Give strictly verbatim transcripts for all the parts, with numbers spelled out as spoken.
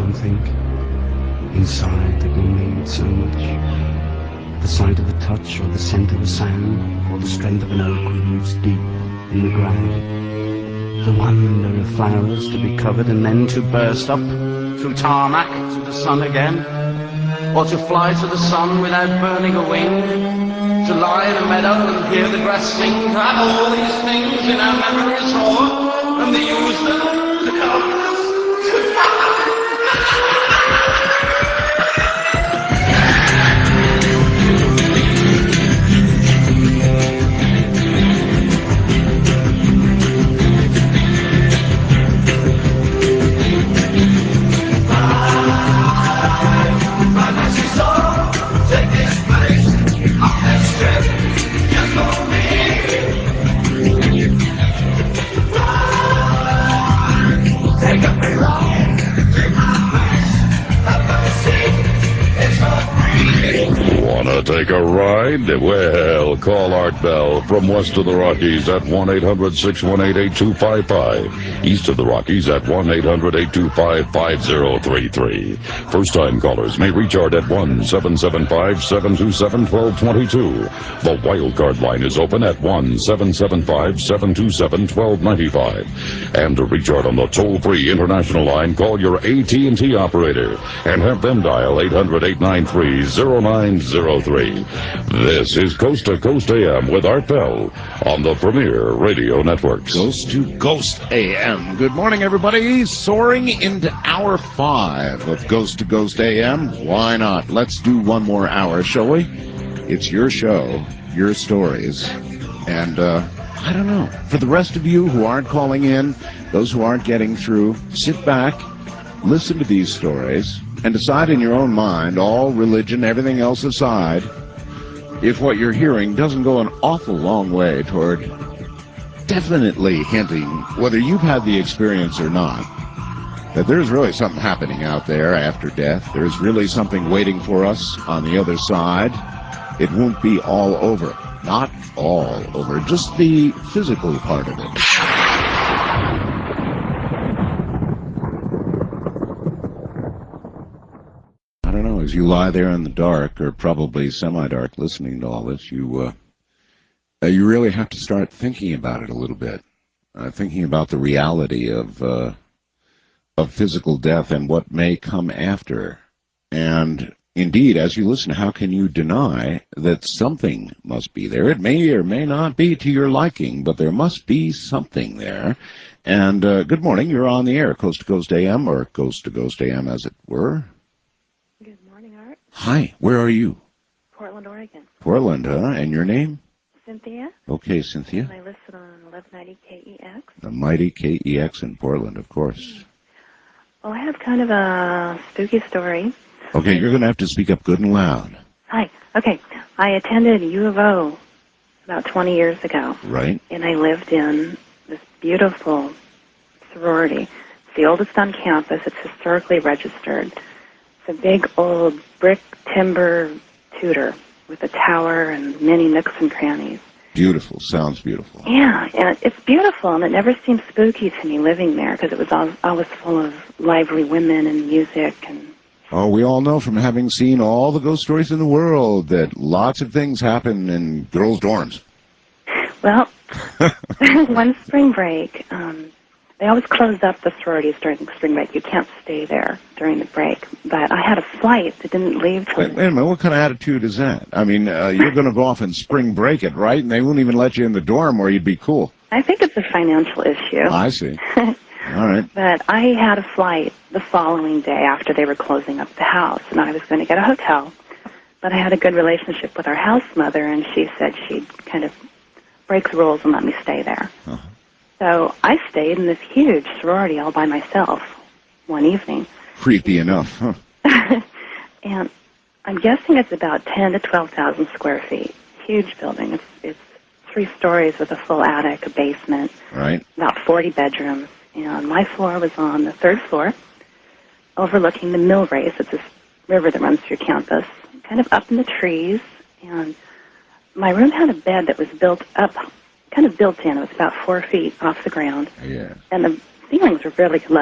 something inside that will mean so much. The sight of a touch, or the scent of a sound, or the strength of an oak roots deep in the ground. The wonder of flowers to be covered and then to burst up through tarmac to the sun again, or to fly to the sun without burning a wing, to lie in a meadow and hear the grass sing, to have all these things in our memories all, and to use them to help us to fly. Wanna take a ride? Well, call Art Bell from west of the Rockies at one eight hundred, six one eight, eight two five five. East of the Rockies at one eight hundred, eight two five, five zero three three. First-time callers may reach Art at one seven seven five, seven two seven, one two two two. The wildcard line is open at one seven seven five, seven two seven, one two nine five. And to reach Art on the toll-free international line, call your A T and T operator and have them dial eight hundred, eight nine three, zero nine zero three. This is Coast to Coast A M with Art Bell on the Premier Radio Networks. Coast to Coast A M. Good morning, everybody. Soaring into hour five of Coast to Coast A M. Why not? Let's do one more hour, shall we? It's your show, your stories, and uh, I don't know. For the rest of you who aren't calling in, those who aren't getting through, sit back, listen to these stories, and decide in your own mind, all religion, everything else aside, if what you're hearing doesn't go an awful long way toward definitely hinting, whether you've had the experience or not, that there's really something happening out there after death. There's really something waiting for us on the other side. It won't be all over. Not all over. Just the physical part of it. I don't know, as you lie there in the dark, or probably semi-dark, listening to all this, you uh, you really have to start thinking about it a little bit, uh, thinking about the reality of uh, of physical death and what may come after. And indeed, as you listen, how can you deny that something must be there? It may or may not be to your liking, but there must be something there. And uh, good morning, you're on the air, Coast to Coast A M, or Coast to Coast A M, as it were. Hi, where are you? Portland, Oregon. Portland, huh? And your name? Cynthia. Okay, Cynthia. I listen on eleven ninety K E X. The mighty K E X in Portland, of course. Well, I have kind of a spooky story. Okay, you're going to have to speak up good and loud. Hi. Okay. I attended U of O about twenty years ago. Right. And I lived in this beautiful sorority. It's the oldest on campus. It's historically registered. It's a big old brick timber Tudor with a tower and many nooks and crannies. Beautiful. Sounds beautiful. Yeah, and it's beautiful, and it never seemed spooky to me living there because it was all, always full of lively women and music. And oh, we all know from having seen all the ghost stories in the world that lots of things happen in girls' dorms. Well, one spring break, um, they always closed up the sororities during spring break. You can't stay there during the break. But I had a flight that didn't leave till... Wait, wait a minute, what kind of attitude is that? I mean, uh, you're going to go off and spring break it, right? And they won't even let you in the dorm where you'd be cool. I think it's a financial issue. I see. All right. But I had a flight the following day after they were closing up the house, and I was going to get a hotel. But I had a good relationship with our house mother, and she said she'd kind of break the rules and let me stay there. Uh-huh. So I stayed in this huge sorority all by myself one evening. Creepy enough, huh? And I'm guessing it's about ten to twelve thousand square feet. Huge building. It's, it's three stories with a full attic, a basement. Right. About forty bedrooms. And my floor was on the third floor, overlooking the Mill Race. It's this river that runs through campus, kind of up in the trees. And my room had a bed that was built up, kind of built in. It was about four feet off the ground. Yeah. And the ceilings were really low.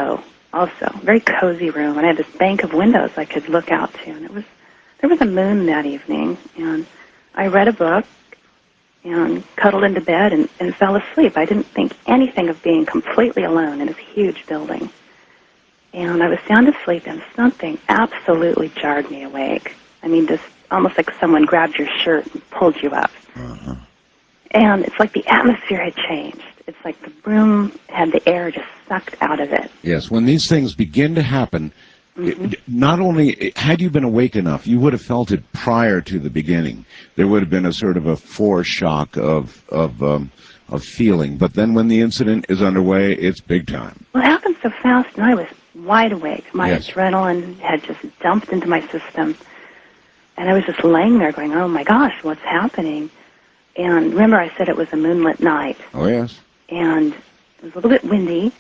also. Very cozy room, and I had this bank of windows I could look out to, and it was there was a moon that evening, and I read a book and cuddled into bed and, and fell asleep. I didn't think anything of being completely alone in this huge building. And I was sound asleep, and something absolutely jarred me awake. I mean, just almost like someone grabbed your shirt and pulled you up. Uh-huh. And it's like the atmosphere had changed. It's like the room had the air just sucked out of it. Yes, when these things begin to happen, Mhm. it, not only, had you been awake enough, you would have felt it prior to the beginning. There would have been a sort of a foreshock of, of, um, of feeling. But then when the incident is underway, it's big time. Well, it happened so fast, and I was wide awake. My Yes. adrenaline had just dumped into my system. And I was just laying there going, oh, my gosh, what's happening? And remember I said it was a moonlit night. Oh, yes. And it was a little bit windy.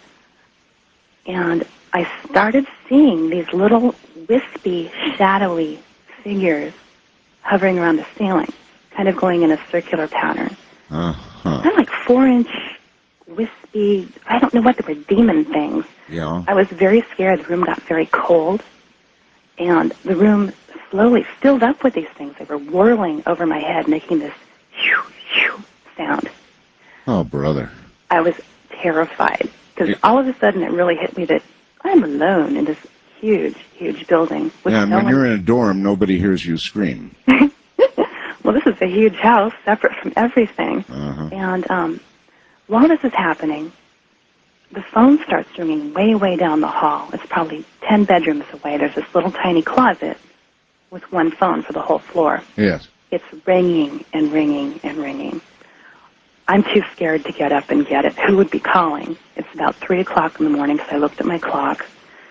And I started seeing these little wispy, shadowy figures hovering around the ceiling, kind of going in a circular pattern. Uh-huh. Kind of like four-inch, wispy, I don't know what they were, demon things. Yeah. I was very scared. The room got very cold. And the room slowly filled up with these things. They were whirling over my head, making this shoo, shoo sound. Oh, brother. I was terrified, because Yeah. all of a sudden it really hit me that I'm alone in this huge, huge building. With Yeah, and no when one. you're in a dorm, nobody hears you scream. Well, this is a huge house, separate from everything. Uh-huh. And um, while this is happening, the phone starts ringing way, way down the hall. It's probably ten bedrooms away. There's this little tiny closet with one phone for the whole floor. Yes. It's ringing and ringing and ringing. I'm too scared to get up and get it. Who would be calling? It's about three o'clock in the morning, because I looked at my clock.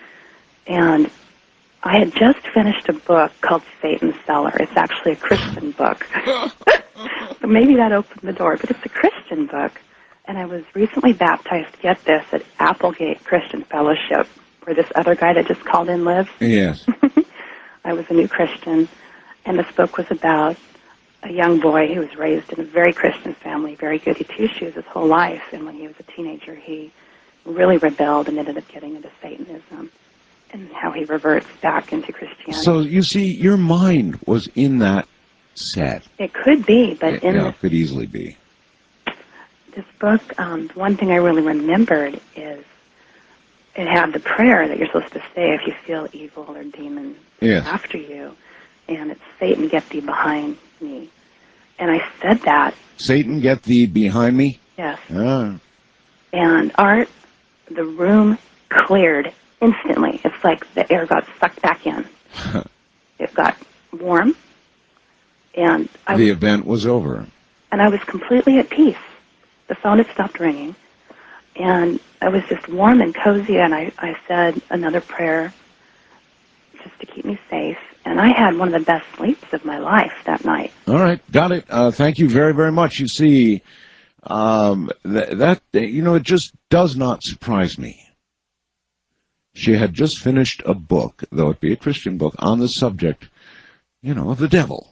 And I had just finished a book called Satan's Cellar. It's actually a Christian book. So maybe that opened the door, but it's a Christian book. And I was recently baptized, get this, at Applegate Christian Fellowship, where this other guy that just called in lives. Yes. I was a new Christian, and this book was about a young boy who was raised in a very Christian family, very goody two-shoes his whole life, and when he was a teenager, he really rebelled and ended up getting into Satanism, and how he reverts back into Christianity. So, you see, your mind was in that set. It could be, but It, in yeah, this, could easily be. this book, um, the one thing I really remembered is it had the prayer that you're supposed to say if you feel evil or demon Yes. after you, and it's Satan, get thee behind me. And I said that, Satan, get thee behind me. yes. Ah. And Art, the room cleared instantly. It's like the air got sucked back in. It got warm, and I The was, event was over. and I was completely at peace. The phone had stopped ringing, and I was just warm and cozy, and I, I said another prayer just to keep me safe, and I had one of the best sleeps of my life that night. All right, got it. Uh, thank you very, very much. You see, um, th- that, you know, it just does not surprise me. She had just finished a book, though it be a Christian book, on the subject, you know, of the devil.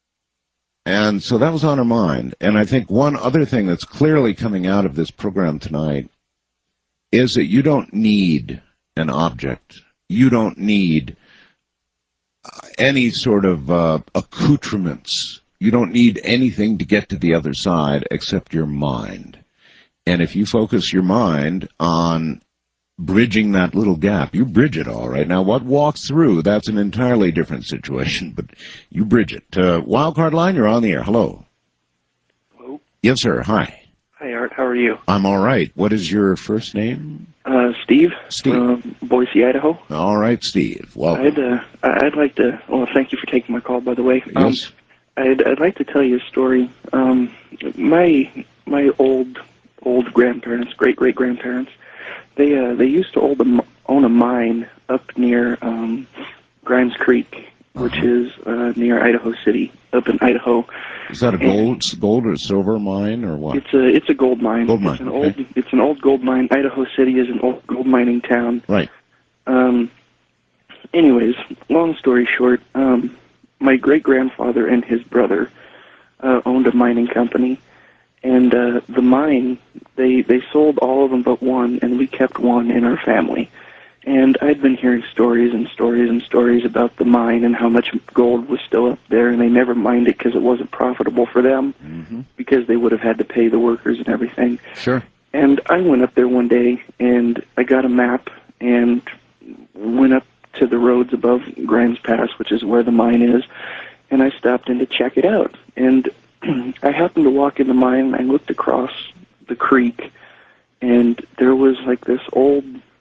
And so that was on her mind. And I think one other thing that's clearly coming out of this program tonight is that you don't need an object. You don't need uh, any sort of uh, accoutrements. You don't need anything to get to the other side except your mind. And if you focus your mind on bridging that little gap, you bridge it all right. Now, what walks through, that's an entirely different situation, but you bridge it. Uh, Wildcard Line, you're on the air. Hello. Hello. Yes, sir. Hi. Hi, Art. How are you? I'm all right. What is your first name? Uh, Steve. Steve. Um, Boise, Idaho. All right, Steve. Welcome. I'd uh, I'd like to. Well, thank you for taking my call, by the way. Um, Yes. I'd I'd like to tell you a story. Um, my my old old grandparents, great great grandparents, they uh, they used to own a, own a mine up near um, Grimes Creek, which Uh-huh. is uh, near Idaho City, up in Idaho. Is that a gold, gold or silver mine or what? It's a it's a gold mine. Gold mine, It's an okay. old it's an old gold mine. Idaho City is an old gold mining town. Right. Um. Anyways, long story short, um, my great grandfather and his brother uh, owned a mining company, and uh, the mine they they sold all of them but one, and we kept one in our family. And I'd been hearing stories and stories and stories about the mine and how much gold was still up there, and they never mined it because it wasn't profitable for them, Mm-hmm. because they would have had to pay the workers and everything. Sure. And I went up there one day, and I got a map and went up to the roads above Grimes Pass, which is where the mine is, and I stopped in to check it out. And I happened to walk in the mine, and I looked across the creek, and there was like this old,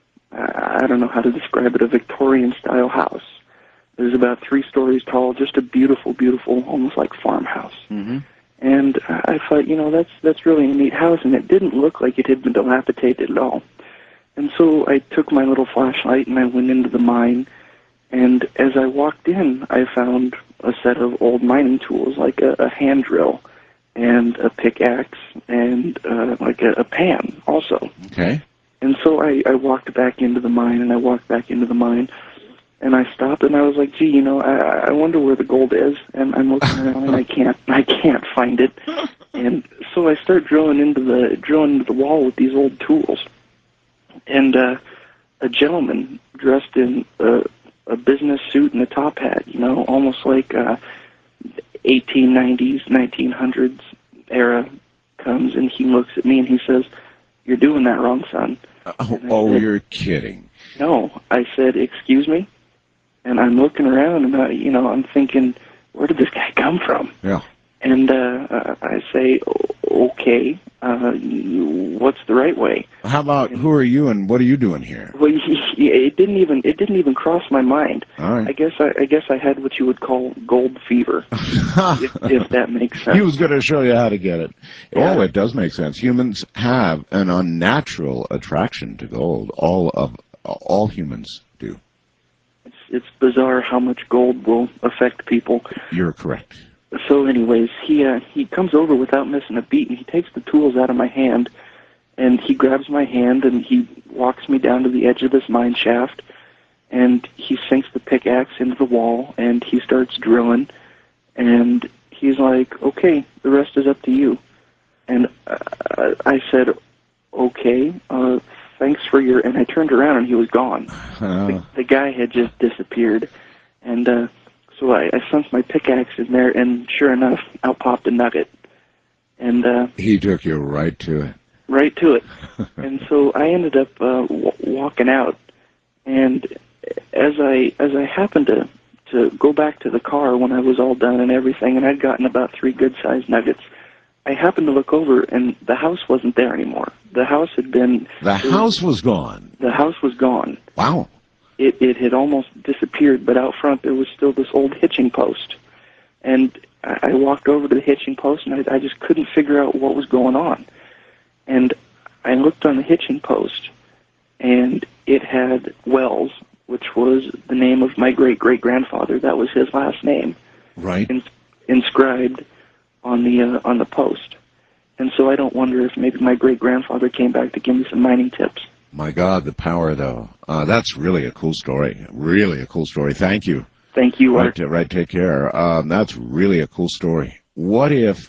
I don't know how to describe it, a Victorian-style house. It was about three stories tall, just a beautiful, beautiful, almost like farmhouse. Mm-hmm. And I thought, you know, that's that's really a neat house, and it didn't look like it had been dilapidated at all. And so I took my little flashlight and I went into the mine, and as I walked in, I found a set of old mining tools, like a, a hand drill and a pickaxe and uh, like a, a pan also. Okay. And so I, I walked back into the mine, and I walked back into the mine, and I stopped, and I was like, gee, you know, I, I wonder where the gold is, and I'm looking around, and I can't, I can't find it. And so I start drilling into the drilling into the wall with these old tools, and uh, a gentleman dressed in a, a business suit and a top hat, you know, almost like uh, eighteen nineties, nineteen hundreds era, comes, and he looks at me and he says, "You're doing that wrong, son." Oh, oh said, you're kidding. No, I said, "Excuse me?" And I'm looking around, and I, you know, I'm thinking, where did this guy come from? Yeah. And uh, uh, I say, "Okay, uh, what's the right way?" How about, who are you and what are you doing here? Well, he, he, it didn't even it didn't even cross my mind. All right. I guess I, I guess I had what you would call gold fever, if, if that makes sense. He was going to show you how to get it. Yeah. Oh, it does make sense. Humans have an unnatural attraction to gold. All of all humans do. It's, it's bizarre how much gold will affect people. You're correct. So, anyways, he uh, he comes over without missing a beat, and he takes the tools out of my hand, and he grabs my hand, and he walks me down to the edge of this mine shaft, and he sinks the pickaxe into the wall, and he starts drilling, and he's like, "Okay, the rest is up to you." And uh, I said, "Okay, uh, thanks for your," and I turned around, and he was gone. Uh, The, the guy had just disappeared, and uh, so I, I sunk my pickaxe in there, and sure enough, out popped a nugget, and uh, he took you right to it. right to it. And so I ended up uh, w- walking out, and as I as I happened to to go back to the car when I was all done and everything, and I'd gotten about three good-sized nuggets, I happened to look over, and the house wasn't there anymore. The house had been The house was gone. the house was gone. Wow. It it had almost disappeared, but out front there was still this old hitching post. And I, I walked over to the hitching post, and I, I just couldn't figure out what was going on. And I looked on the hitching post, and it had Wells, which was the name of my great-great-grandfather. That was his last name, Right. ins- inscribed on the uh, on the post. And so I don't wonder if maybe my great-grandfather came back to give me some mining tips. My God, the power, though. Uh, that's really a cool story. Really a cool story. Thank you. Thank you, Right, Art. to, right, take care. Um, that's really a cool story. What if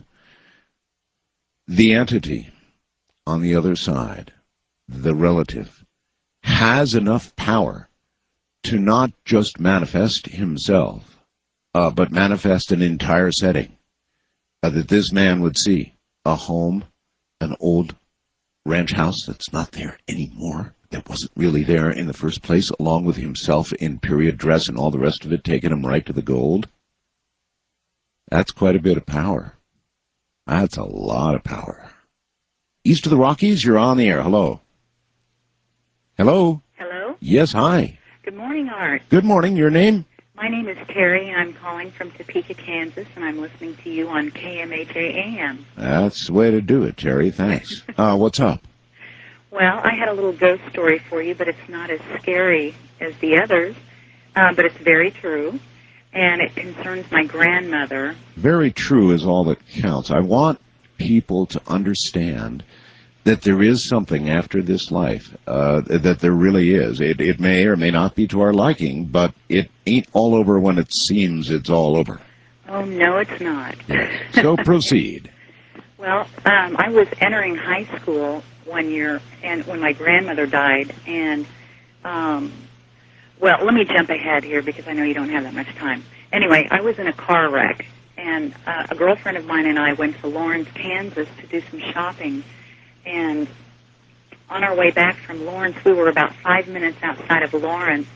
the entity on the other side, the relative, has enough power to not just manifest himself, uh, but manifest an entire setting uh, that this man would see? A home, an old ranch house that's not there anymore, that wasn't really there in the first place, along with himself in period dress and all the rest of it, taking him right to the gold. That's quite a bit of power. That's a lot of power. East of the Rockies, you're on the air. Hello. Hello? Hello. Yes, hi. Good morning, Art. Good morning. Your name? My name is Terry, and I'm calling from Topeka, Kansas, and I'm listening to you on K M H A A M. That's the way to do it, Terry. Thanks. Uh, what's up? Well, I had a little ghost story for you, but it's not as scary as the others, uh, but it's very true, and it concerns my grandmother. Very true is all that counts. I want people to understand that there is something after this life, uh, that there really is. It, it may or may not be to our liking, but it ain't all over when it seems it's all over. Oh, no, it's not. So proceed. Well, um, I was entering high school one year, and when my grandmother died, and um, well, let me jump ahead here because I know you don't have that much time. Anyway, I was in a car wreck, and uh, a girlfriend of mine and I went to Lawrence, Kansas to do some shopping. And on our way back from Lawrence, we were about five minutes outside of Lawrence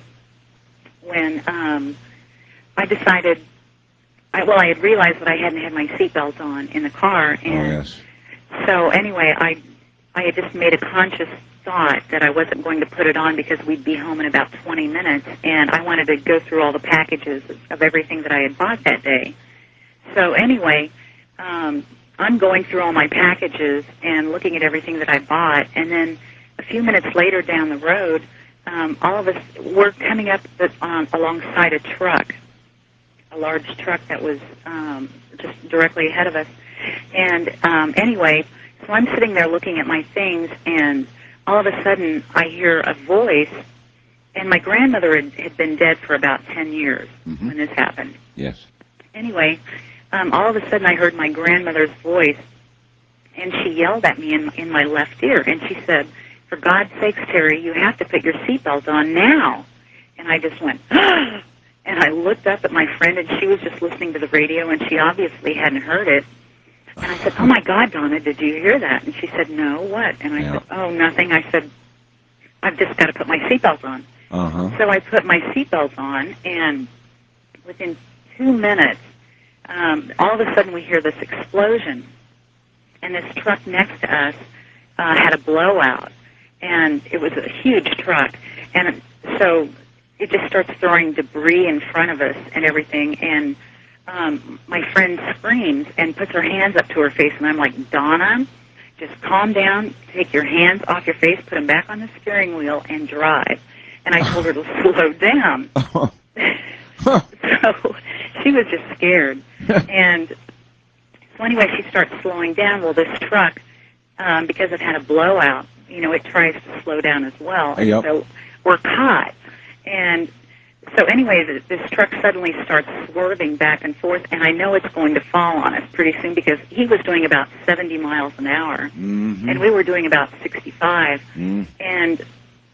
when um, I decided, I, well, I had realized that I hadn't had my seatbelt on in the car. And Oh, yes. so anyway, I, I had just made a conscious thought that I wasn't going to put it on because we'd be home in about twenty minutes, and I wanted to go through all the packages of everything that I had bought that day. So anyway, um, I'm going through all my packages and looking at everything that I bought, and then a few minutes later down the road, um, all of us were coming up the, um, alongside a truck, a large truck that was um, just directly ahead of us. And um, anyway, so I'm sitting there looking at my things, and all of a sudden I hear a voice, and my grandmother had, had been dead for about ten years Mhm. when this happened. Yes. Anyway, um, all of a sudden I heard my grandmother's voice, and she yelled at me in, in my left ear, and she said, "For God's sakes, Terry, you have to put your seatbelt on now." And I just went, and I looked up at my friend, and she was just listening to the radio, and she obviously hadn't heard it. And I said, "Oh, my God, Donna, did you hear that?" And she said, "No, what?" And I Yeah. said, "Oh, nothing." I said, "I've just got to put my seatbelt on." Uh-huh. So I put my seatbelt on, and within two minutes, um, all of a sudden we hear this explosion. And this truck next to us uh, had a blowout, and it was a huge truck. And so it just starts throwing debris in front of us and everything, and um, my friend screams and puts her hands up to her face, and I'm like, "Donna, just calm down, take your hands off your face, put them back on the steering wheel, and drive." And I told her to slow down. So she was just scared. And so anyway, she starts slowing down. Well, this truck, um, because it had a blowout, you know, it tries to slow down as well. And Yep. so we're caught. And so anyway, th- this truck suddenly starts swerving back and forth, and I know it's going to fall on us pretty soon because he was doing about seventy miles an hour, Mm-hmm. and we were doing about sixty-five. Mm. And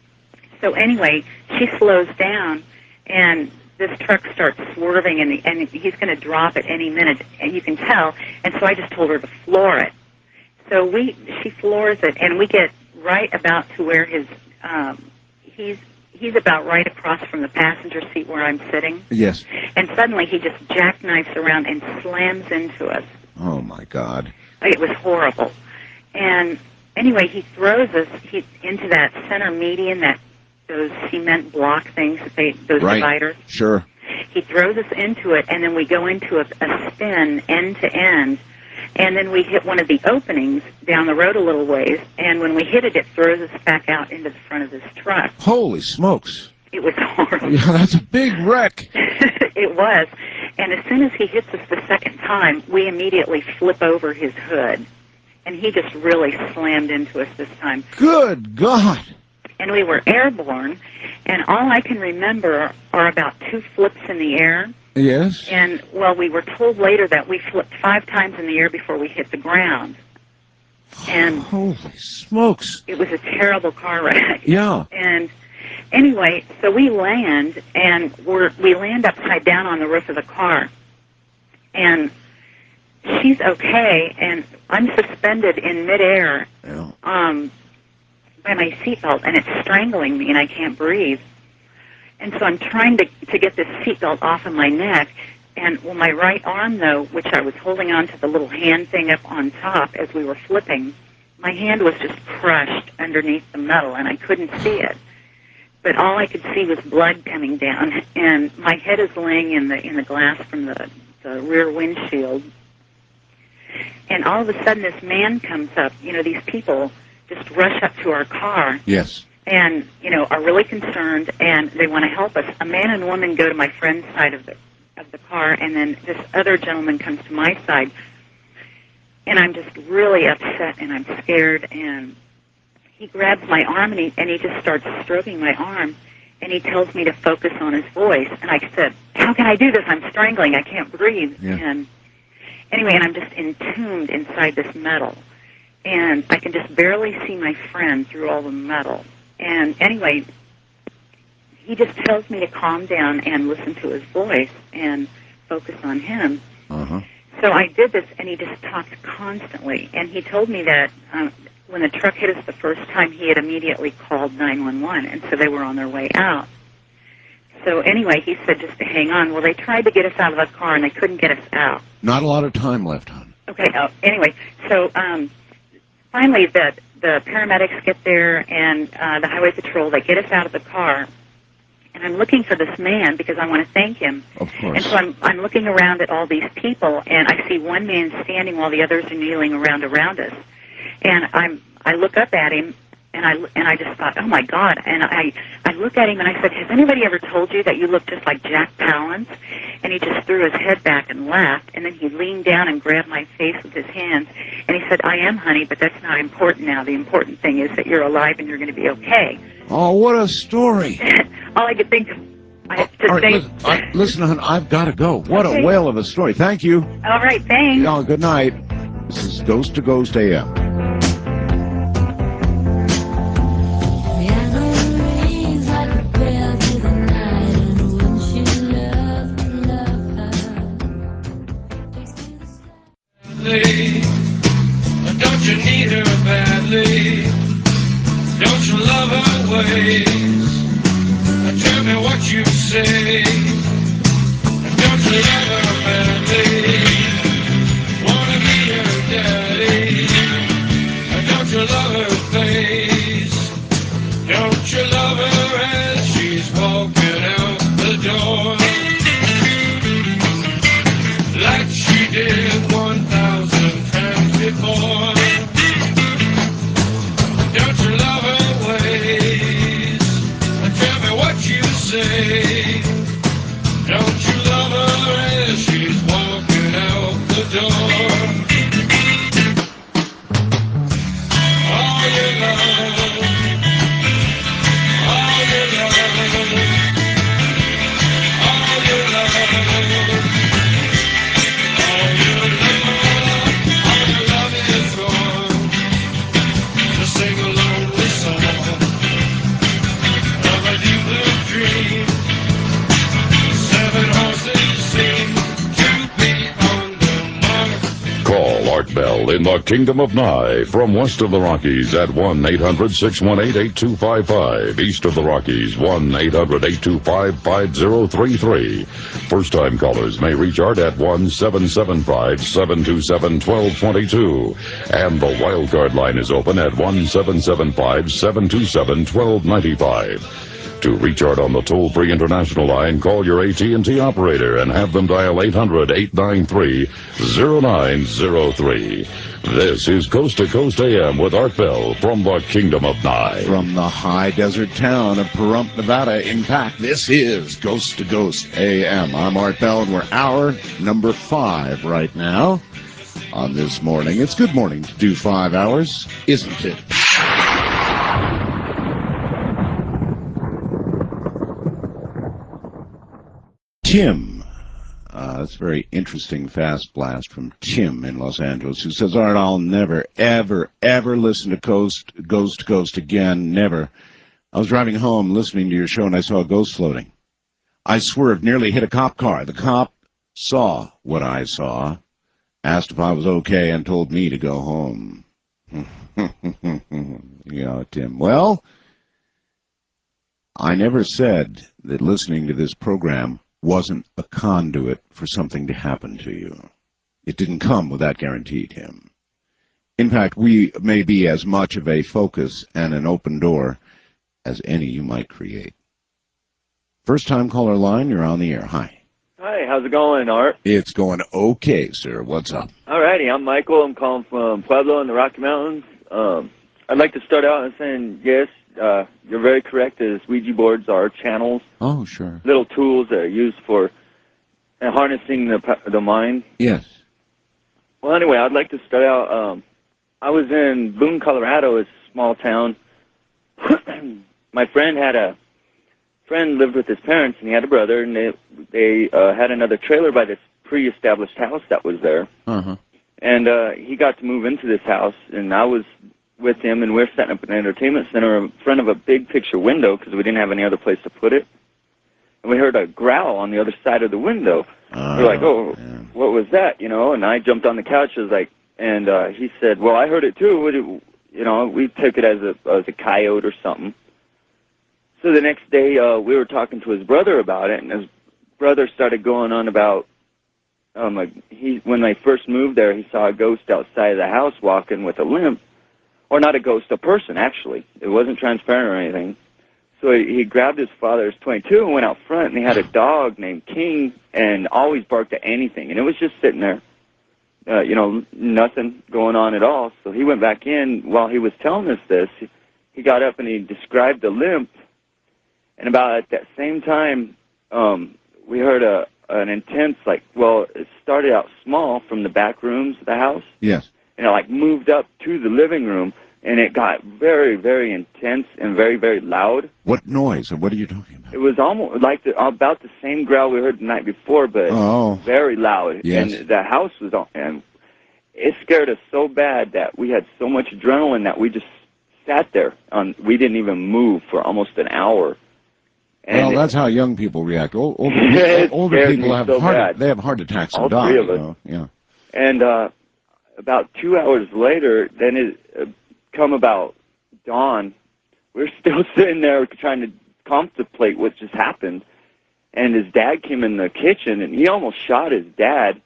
so anyway, she slows down, and this truck starts swerving, and, and he's going to drop at any minute, and you can tell. And so I just told her to floor it. So we, she floors it, and we get right about to where his, um, he's, he's about right across from the passenger seat where I'm sitting. Yes. And suddenly he just jackknifes around and slams into us. Oh, my God. It was horrible. And anyway, he throws us he, into that center median, that those cement block things, that they, those Right. dividers. Sure. He throws us into it, and then we go into a, a spin end to end, and then we hit one of the openings down the road a little ways, and when we hit it, it throws us back out into the front of this truck. Holy smokes. It was horrible. Yeah, that's a big wreck. It was. And as soon as he hits us the second time, we immediately flip over his hood, and he just really slammed into us this time. Good God. And we were airborne, and all I can remember are about two flips in the air. Yes. And, well, we were told later that we flipped five times in the air before we hit the ground. And Holy smokes. it was a terrible car wreck. Yeah. And anyway, so we land, and we're, we land upside down on the roof of the car. And she's okay, and I'm suspended in midair. Yeah. Um, by my seatbelt, and it's strangling me, and I can't breathe. And so I'm trying to to get this seatbelt off of my neck, and well, my right arm, though, which I was holding on to the little hand thing up on top as we were flipping, my hand was just crushed underneath the metal, and I couldn't see it. But all I could see was blood coming down, and my head is laying in the in the glass from the, the rear windshield. And all of a sudden, this man comes up. You know, these people just rush up to our car Yes. and, you know, are really concerned, and they want to help us. A man and woman go to my friend's side of the of the car, and then this other gentleman comes to my side. And I'm just really upset, and I'm scared, and he grabs my arm, and he, and he just starts stroking my arm, and he tells me to focus on his voice. And I said, "How can I do this? I'm strangling. I can't breathe." Yeah. And anyway, and I'm just entombed inside this metal. And I can just barely see my friend through all the metal. And anyway, he just tells me to calm down and listen to his voice and focus on him. Uh-huh. So I did this, and he just talked constantly. And he told me that um, when the truck hit us the first time, he had immediately called nine one one, and so they were on their way out. So anyway, he said just to hang on. Well, they tried to get us out of the car, and they couldn't get us out. Not a lot of time left, hon. Okay, uh, anyway, so um, finally the, the paramedics get there, and uh, the highway patrol, they get us out of the car. And I'm looking for this man because I want to thank him. Of course. And so I'm, I'm looking around at all these people, and I see one man standing while the others are kneeling around around us. And I'm I look up at him, and I and I just thought, oh my God! And I I look at him and I said, has anybody ever told you that you look just like Jack Palance? And he just threw his head back and laughed, and then he leaned down and grabbed my face with his hands, and he said, I am, honey, but that's not important now. The important thing is that you're alive and you're going to be okay. Oh, what a story. All I could think of, I have to All right, say. listen, I, listen, hon, I've got to go. What Okay. a whale of a story. Thank you. All right, thanks. Oh, good night. This is Ghost to Ghost A M. Don't you need her badly? Don't you love her ways? Tell me what you say. Don't you love her badly? Wanna be her daddy? Don't you love her face? Don't you love her as she's walking out the door? Like she did one thousand times before. Don't you love her ways? Tell me what you say. Don't you love her as she's walking out the door? All your love, all your love, all your love. All your love, all your love is gone. To sing a lonely song of a deep blue dream. Seven horses seem to be on the mark. Call Art Bell in the Kingdom of Nye from west of the Rockies at one eight hundred six one eight eight two five five. East of the Rockies, one eight hundred eight two five five zero three three. First-time callers may reach Art at one seven seven five seven two seven one two two two. And the wildcard line is open at one seven seven five seven two seven one two nine five. To reach Art on the toll-free international line, call your A T and T operator and have them dial eight hundred eight nine three zero nine zero three. This is Coast to Coast A M with Art Bell from the Kingdom of Nye. From the high desert town of Pahrump, Nevada. In fact, this is Ghost to Ghost A M. I'm Art Bell, and we're hour number five right now on this morning. It's good morning to do five hours, isn't it? Tim. Uh, that's a very interesting fast blast from Tim in Los Angeles, who says, Art, I'll never, ever, ever listen to Ghost, Ghost to Ghost again. Never. I was driving home listening to your show, and I saw a ghost floating. I swerved, nearly hit a cop car. The cop saw what I saw, asked if I was okay, and told me to go home. Yeah, Tim. Well, I never said that listening to this program wasn't a conduit for something to happen to you. It didn't come with that guarantee, Tim. In fact, we may be as much of a focus and an open door as any you might create. First-time caller line, you're on the air. Hi. Hi, how's it going, Art? It's going okay, sir. What's up? All righty, I'm Michael. I'm calling from Pueblo in the Rocky Mountains. Um, I'd like to start out and saying, yes, uh, you're very correct, as Ouija boards are channels. Oh, sure. Little tools that are used for uh, harnessing the the mind. Yes. Well, anyway, I'd like to start out. Um, I was in Boone, Colorado, a small town. My friend had a friend lived with his parents, and he had a brother, and they they uh, had another trailer by this pre-established house that was there. Uh-huh. And uh, he got to move into this house, and I was with him, and we're setting up an entertainment center in front of a big picture window because we didn't have any other place to put it. And we heard a growl on the other side of the window. Uh, we're like, oh, yeah. what was that? You know, and I jumped on the couch. I was like, and uh, he said, well, I heard it too. What do, you know, we took it as a as a coyote or something. So the next day, uh, we were talking to his brother about it, and his brother started going on about, um, like he when they first moved there, he saw a ghost outside of the house walking with a limp, or not a ghost, a person actually. It wasn't transparent or anything. So he, he grabbed his father's twenty-two and went out front, and he had a dog named King, and always barked at anything, and it was just sitting there. Uh, you know, nothing going on at all. So he went back in. While he was telling us this, he, he got up and he described the limp. And about at that same time, um, we heard a an intense, like, well, it started out small from the back rooms of the house. Yes. And it, like, moved up to the living room, and it got very, very intense and very, very loud. What noise? What are you talking about? It was almost like the, about the same growl we heard the night before, but Oh. very loud. Yes. And the house was on, and it scared us so bad that we had so much adrenaline that we just sat there. On, we didn't even move for almost an hour. And Well, it- that's how young people react. Old, older, It older scared people me have so heart. bad. They have heart attacks and All die. three of you us. know? Yeah. And uh, about two hours later, then it uh, come about dawn. We're still sitting there trying to contemplate what just happened. And his dad came in the kitchen, and he almost shot his dad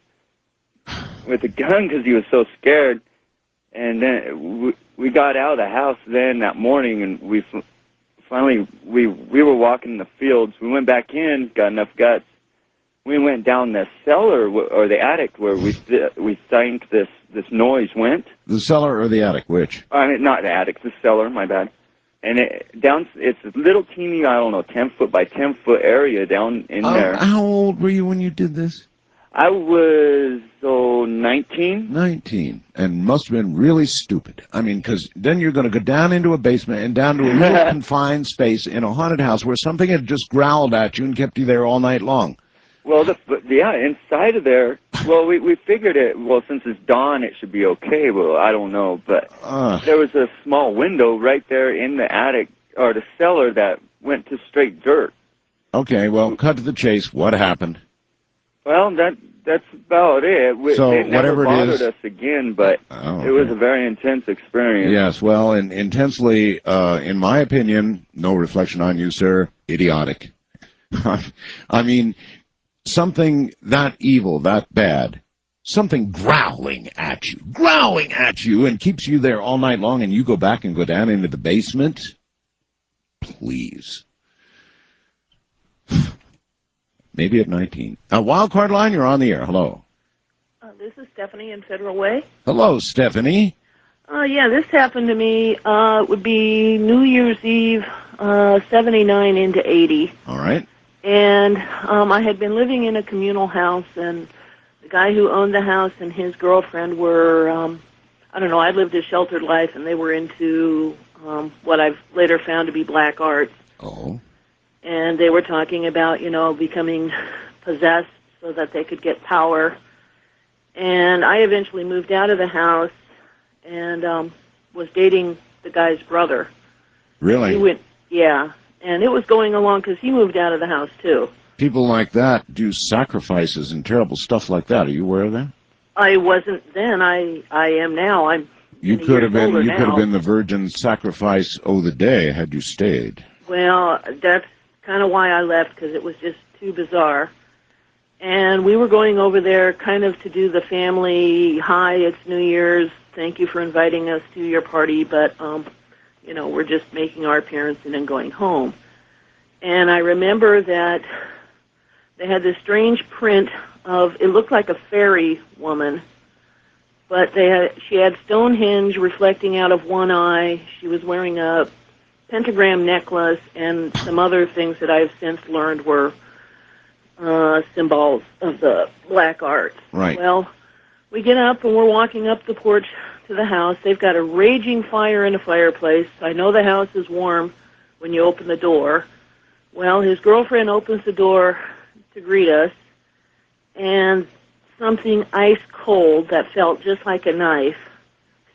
with a gun because he was so scared. And then we, we got out of the house then that morning, and we f- finally, we, we were walking in the fields. We went back in, got enough guts. We went down the cellar w- or the attic where we th- we think this, this noise went. The cellar or the attic? Which? I mean, not the attic, the cellar, my bad. And it, down, it's a little teeny, I don't know, ten foot by ten foot area down in Oh, there. how old were you when you did this? I was, so, nineteen. Nineteen, and must have been really stupid. I mean, because then you're going to go down into a basement and down to a little confined space in a haunted house where something had just growled at you and kept you there all night long. Well, the, but yeah, inside of there, well, we, we figured it, well, since it's dawn, it should be okay. Well, I don't know, but Uh, there was a small window right there in the attic, or the cellar, that went to straight dirt. okay, well, cut to the chase. What happened? Well, that that's about it. We, So, it never whatever it bothered is- us again, but Oh, it was okay. a very intense experience. Yes, well, and intensely, uh, in my opinion, no reflection on you, sir, idiotic. I mean, something that evil, that bad, something growling at you, growling at you, and keeps you there all night long, and you go back and go down into the basement? Please. Maybe at nineteen. Uh, Wildcard Line, you're on the air. Hello. Uh, this is Stephanie in Federal Way. Hello, Stephanie. Uh, yeah, this happened to me. Uh, it would be New Year's Eve, uh, seventy-nine into eighty. All right. And um, I had been living in a communal house, and the guy who owned the house and his girlfriend were, um, I don't know, I lived a sheltered life, and they were into um, what I've later found to be black arts. Oh. And they were talking about, you know, becoming possessed so that they could get power. And I eventually moved out of the house and um, was dating the guy's brother. Really? He went, yeah, and it was going along because he moved out of the house too. People like that do sacrifices and terrible stuff like that. Are you aware of that? I wasn't then. I I am now. I'm. You many could have years been. older You could have now. been the virgin sacrifice of the day had you stayed. Well, that's kind of why I left, because it was just too bizarre. And we were going over there kind of to do the family, hi, it's New Year's, thank you for inviting us to your party, but, um, you know, we're just making our appearance and then going home. And I remember that they had this strange print of, it looked like a fairy woman, but they had, she had Stonehenge reflecting out of one eye. She was wearing a pentagram necklace and some other things that I've since learned were uh, symbols of the black arts. Right. Well, we get up and we're walking up the porch to the house. They've got a raging fire in the fireplace. I know the house is warm when you open the door. Well, his girlfriend opens the door to greet us, and something ice cold that felt just like a knife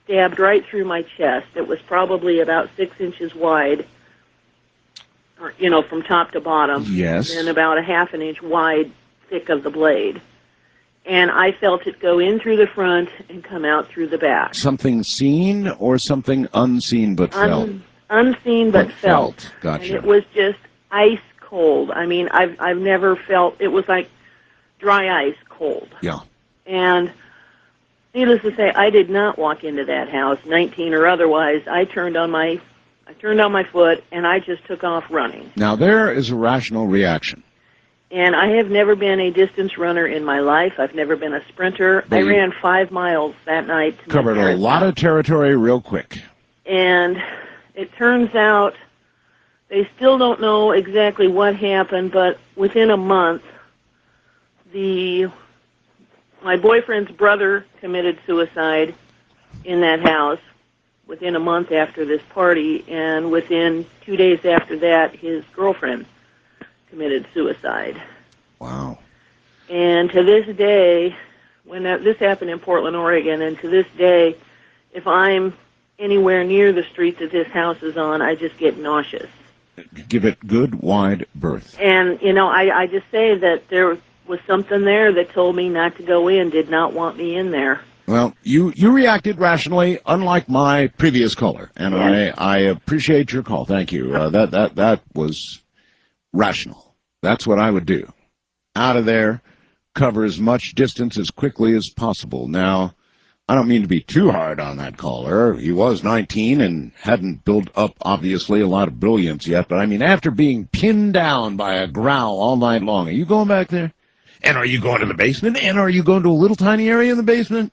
stabbed right through my chest. It was probably about six inches wide, or, you know, from top to bottom. Yes. And about a half an inch wide, thick of the blade. And I felt it go in through the front and come out through the back. Something seen or something unseen but felt? Un- unseen but, But felt. felt. Gotcha. And it was just ice cold. I mean, I've I've never felt, it was like dry ice cold. Yeah. And needless to say, I did not walk into that house, nineteen or otherwise. I turned on my I turned on my foot and I just took off running. Now, there is a rational reaction. And I have never been a distance runner in my life. I've never been a sprinter. But I you ran five miles that night. To my Covered a parents' lot house. of territory real quick. And it turns out they still don't know exactly what happened, but within a month, the my boyfriend's brother committed suicide in that house within a month after this party, and within two days after that, his girlfriend committed suicide. Wow. And to this day, when that, this happened in Portland, Oregon, and to this day, if I'm anywhere near the street that this house is on, I just get nauseous. Give it good, wide berth. And, you know, I, I just say that there was something there that told me not to go in, did not want me in there. Well, you, you reacted rationally, unlike my previous caller, and Yes. I, I appreciate your call. Thank you. Uh, that, that, that was rational. That's what I would do. Out of there, cover as much distance as quickly as possible. Now, I don't mean to be too hard on that caller. He was nineteen and hadn't built up, obviously, a lot of brilliance yet. But, I mean, after being pinned down by a growl all night long, are you going back there? And are you going to the basement? And are you going to a little tiny area in the basement?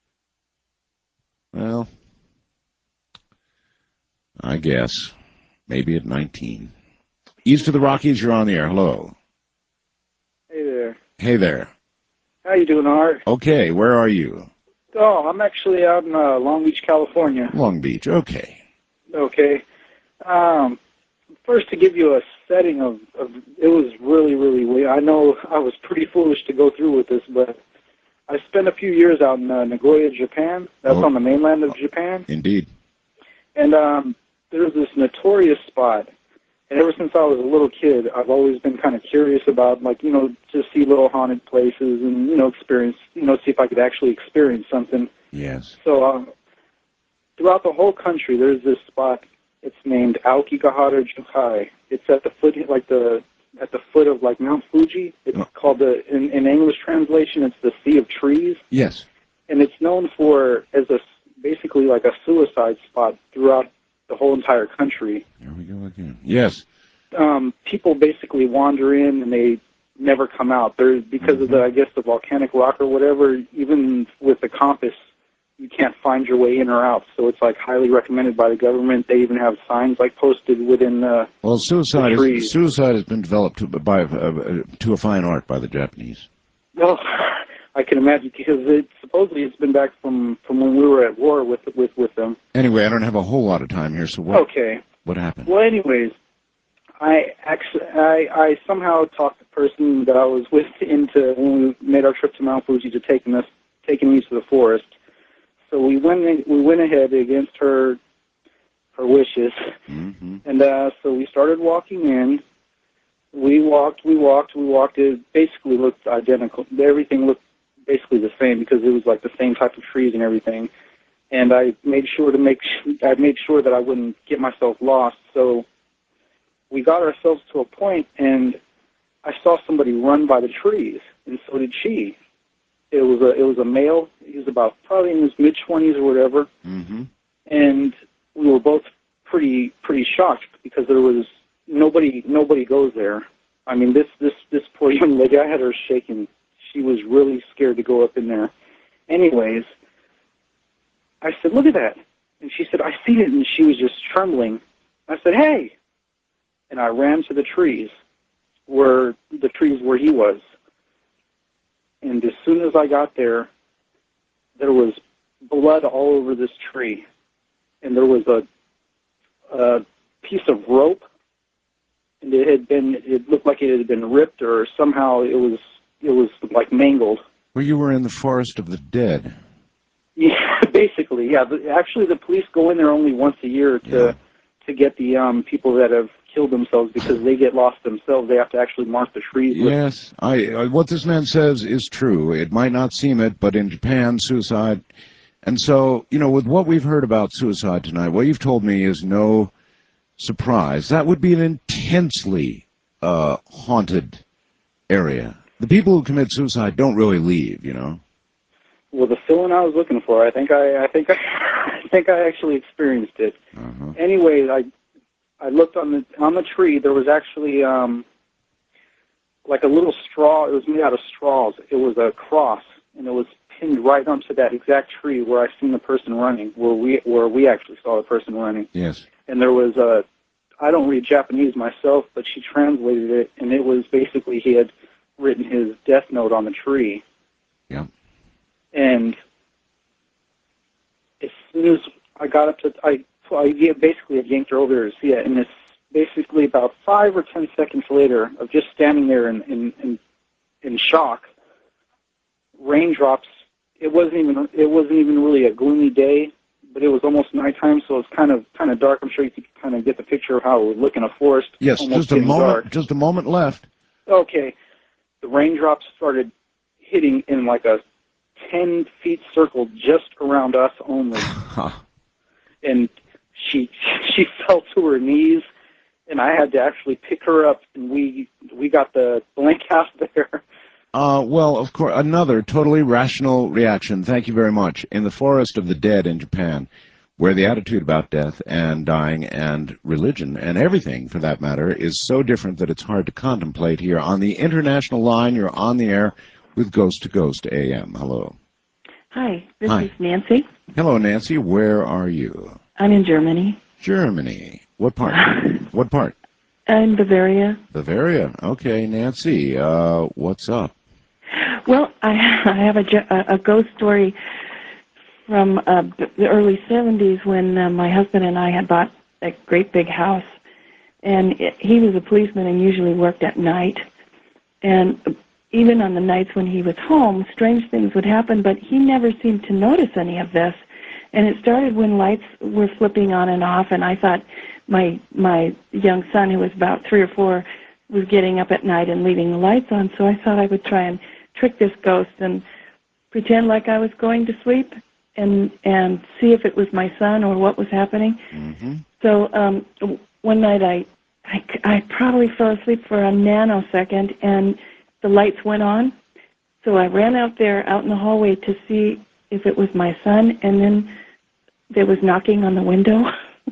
Well, I guess. Maybe at nineteen. East of the Rockies, you're on the air. Hello. Hey there. Hey there. How you doing, Art? Okay, where are you? Oh, I'm actually out in uh, Long Beach, California. Long Beach. Okay. Okay. Um, first, to give you a setting of, of, it was really, really weird. I know I was pretty foolish to go through with this, but I spent a few years out in uh, Nagoya, Japan. That's Oh. on the mainland of Japan. Indeed. And um, there's this notorious spot. And ever since I was a little kid, I've always been kind of curious about, like, you know, to see little haunted places and, you know, experience, you know, see if I could actually experience something. Yes. So um, throughout the whole country, there's this spot. It's named Aokigahara Jukai. It's at the foot, like the at the foot of like Mount Fuji. It's Oh. called the in, in English translation, it's the Sea of Trees, Yes. and it's known for as a basically like a suicide spot throughout the whole entire country. Here we go again. Yes. Um, people basically wander in and they never come out. There's because of the I guess the volcanic rock or whatever. Even with the compass, you can't find your way in or out. So it's like highly recommended by the government. They even have signs like posted within. Uh, Well, suicide The is, trees. suicide has been developed to, by uh, to a fine art by the Japanese. well, I can imagine because it supposedly it's been back from, from when we were at war with with with them. Anyway, I don't have a whole lot of time here, so what Okay. what happened? Well, anyways, I actually I, I somehow talked the person that I was with into when we made our trip to Mount Fuji to taking us taking me to the forest. So we went in, we went ahead against her her wishes, Mm-hmm. and uh, so we started walking in. We walked, we walked, we walked. It basically looked identical. Everything looked basically the same because it was like the same type of trees and everything. And I made sure to make I made sure that I wouldn't get myself lost. So we got ourselves to a point, and I saw somebody run by the trees, and so did she. It was a it was a male. He was about probably in his mid twenties or whatever, Mm-hmm. and we were both pretty pretty shocked because there was nobody nobody goes there. I mean, this this this poor young lady, I had her shaking. She was really scared to go up in there. Anyways, I said, "Look at that," and she said, "I see it," and she was just trembling. I said, "Hey," and I ran to the trees, where the trees where he was. And as soon as I got there, there was blood all over this tree, and there was a, a piece of rope, and it had been, it looked like it had been ripped, or somehow it was, it was like mangled. Well, you were in the forest of the dead. Yeah, basically, yeah. The, actually, the police go in there only once a year to Yeah. to get the um, people that have killed themselves because they get lost themselves. They have to actually mark the trees. with- Yes, I, I what this man says is true. It might not seem it, but in Japan, suicide. And so, you know, with what we've heard about suicide tonight, what you've told me is no surprise. That would be an intensely uh, haunted area. The people who commit suicide don't really leave, you know. Well, the feeling I was looking for, I think I, I think I, I think I actually experienced it. Uh-huh. Anyway, I, I looked on the on the tree. There was actually um, like a little straw. It was made out of straws. It was a cross, and it was pinned right onto that exact tree where I seen the person running, where we where we actually saw the person running. Yes. And there was a, I don't read Japanese myself, but she translated it, and it was basically he had written his death note on the tree. Yeah. And as soon as I got up to, I, I yeah, basically I yanked her over there to see it, and it's basically about five or ten seconds later of just standing there in in in, in shock. Raindrops. It wasn't even it wasn't even really a gloomy day, but it was almost nighttime, so it's kind of kind of dark. I'm sure you could kind of get the picture of how it would look in a forest. Yes, almost just a getting moment. dark. Just a moment left. Okay, the raindrops started hitting in like a ten feet circle just around us only, and she she fell to her knees, and I had to actually pick her up, and we we got the blank out there. Uh, well, of course, another totally rational reaction. Thank you very much. In the Forest of the Dead in Japan, where the attitude about death and dying and religion and everything, for that matter, is so different that it's hard to contemplate here. On the international line, you're on the air with Ghost to Ghost A M. Hello. Hi, this Hi. is Nancy. Hello, Nancy. Where are you? I'm in Germany. Germany. What part? What part? I'm Bavaria. Bavaria. Okay, Nancy. Uh, what's up? Well, I, I have a, ge- a, a ghost story from uh, b- the early seventies when uh, my husband and I had bought a great big house. And it, he was a policeman and usually worked at night. And even on the nights when he was home, strange things would happen, but he never seemed to notice any of this. And it started when lights were flipping on and off, and I thought my my young son, who was about three or four, was getting up at night and leaving the lights on, so I thought I would try and trick this ghost and pretend like I was going to sleep and and see if it was my son or what was happening. Mm-hmm. So um, one night I, I, I probably fell asleep for a nanosecond, and the lights went on. So I ran out there, out in the hallway, to see if it was my son, and then there was knocking on the window.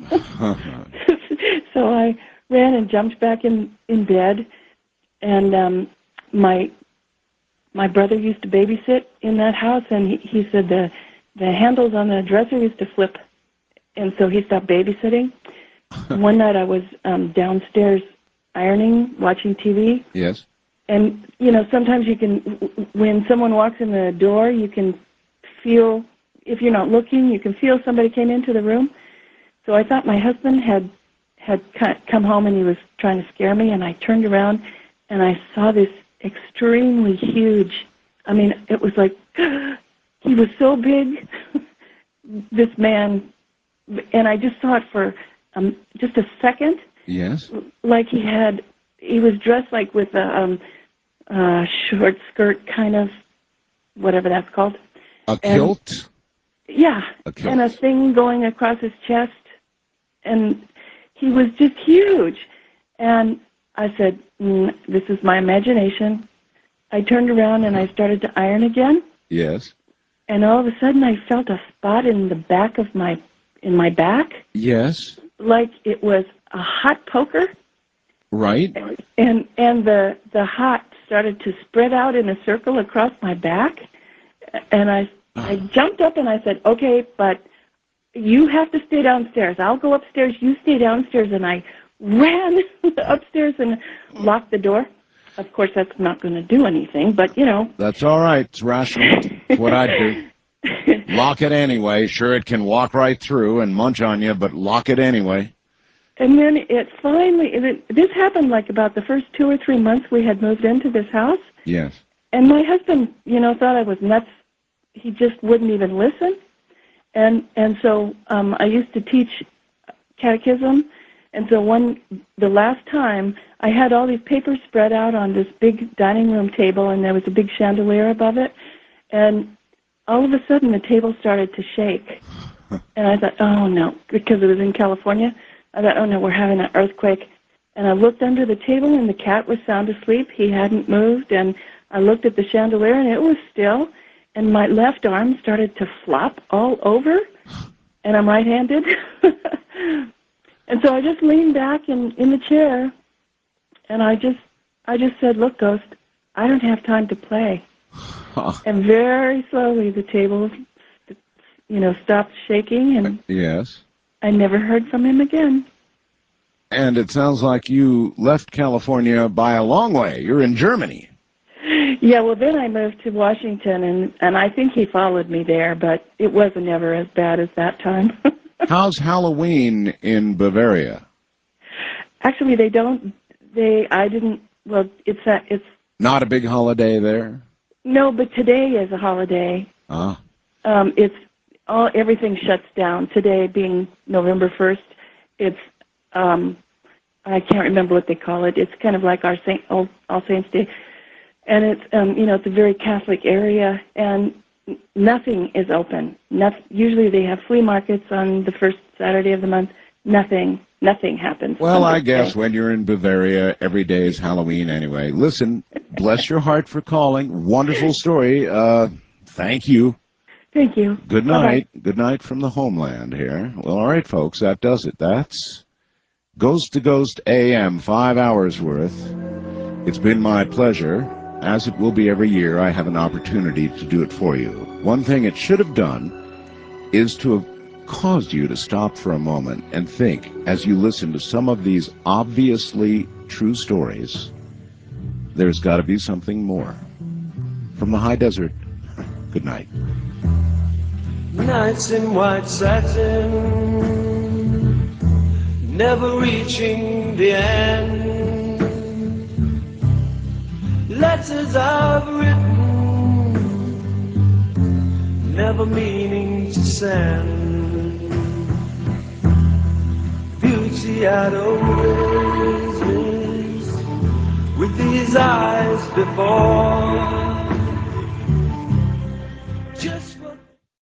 So I ran and jumped back in, in bed, and um, my my brother used to babysit in that house, and he, he said the the handles on the dresser used to flip, and so he stopped babysitting. One night I was um, downstairs ironing, watching T V. Yes. And, you know, sometimes you can, when someone walks in the door, you can feel, if you're not looking, you can feel somebody came into the room. So I thought my husband had had come home and he was trying to scare me, and I turned around and I saw this extremely huge, I mean, it was like, he was so big, this man, and I just saw it for um, just a second. Yes. Like he had, he was dressed like with a um, uh, short skirt kind of, whatever that's called. A And- kilt? Yeah, A kilt. and a thing going across his chest, and he was just huge. And I said, mm, this is my imagination. I turned around and I started to iron again, Yes. and all of a sudden I felt a spot in the back of my, in my back, Yes. like it was a hot poker, Right. and and the the hot started to spread out in a circle across my back, and I I jumped up and I said, okay, but you have to stay downstairs. I'll go upstairs. You stay downstairs. And I ran upstairs and locked the door. Of course, that's not going to do anything, but, you know. That's all right. It's rational. It's what I'd do. Lock it anyway. Sure, it can walk right through and munch on you, but lock it anyway. And then it finally, it, this happened like about the first two or three months we had moved into this house. Yes. And my husband, you know, thought I was nuts. He just wouldn't even listen. And and so um, I used to teach catechism, and so one the last time I had all these papers spread out on this big dining room table, and there was a big chandelier above it, and all of a sudden the table started to shake, and I thought, oh no, because it was in California. I thought, oh no, we're having an earthquake, and I looked under the table, and the cat was sound asleep. He hadn't moved, and I looked at the chandelier, and it was still. And my left arm started to flop all over, and I'm right-handed. And so I just leaned back in, in the chair, and I just I just said, look, Ghost, I don't have time to play. Huh. And very slowly the table, you know, stopped shaking, and Yes. I never heard from him again. And it sounds like you left California by a long way. You're in Germany. Yeah, well, then I moved to Washington, and, and I think he followed me there, but it wasn't ever as bad as that time. How's Halloween in Bavaria? Actually, they don't, they, I didn't, well, it's, a, it's, Not a big holiday there? no, but today is a holiday. Ah. Um, it's, all, everything shuts down. Today being November first, it's, um, I can't remember what they call it. It's kind of like our Saint, All, All Saints Day. And it's, um, you know, it's a very Catholic area, and nothing is open. Noth- usually they have flea markets on the first Saturday of the month. Nothing, nothing happens. Well, on I this guess day. when you're in Bavaria, every day is Halloween anyway. Listen, bless your heart for calling. Wonderful story. Uh, thank you. Thank you. Good Bye-bye. night. Good night from the homeland here. Well, all right, folks, that does it. That's Ghost to Ghost A M, five hours worth. It's been my pleasure. As it will be every year, I have an opportunity to do it for you. One thing it should have done is to have caused you to stop for a moment and think, as you listen to some of these obviously true stories, there's got to be something more. From the high desert, good night. Nights in white satin, never reaching the end. Letters I've written, never meaning to send. Beauty I'd always missed with these eyes before.